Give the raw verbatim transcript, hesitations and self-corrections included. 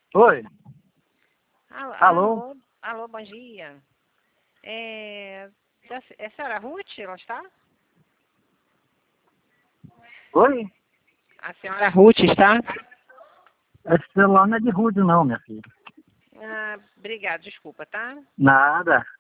Oi, Alô, alô? alô, alô, bom dia. É, da- é a senhora Ruth, ela está? Oi? A senhora Ruth está? Esse celular não é de Rude não, minha filha. Ah, obrigada, desculpa, tá? Nada.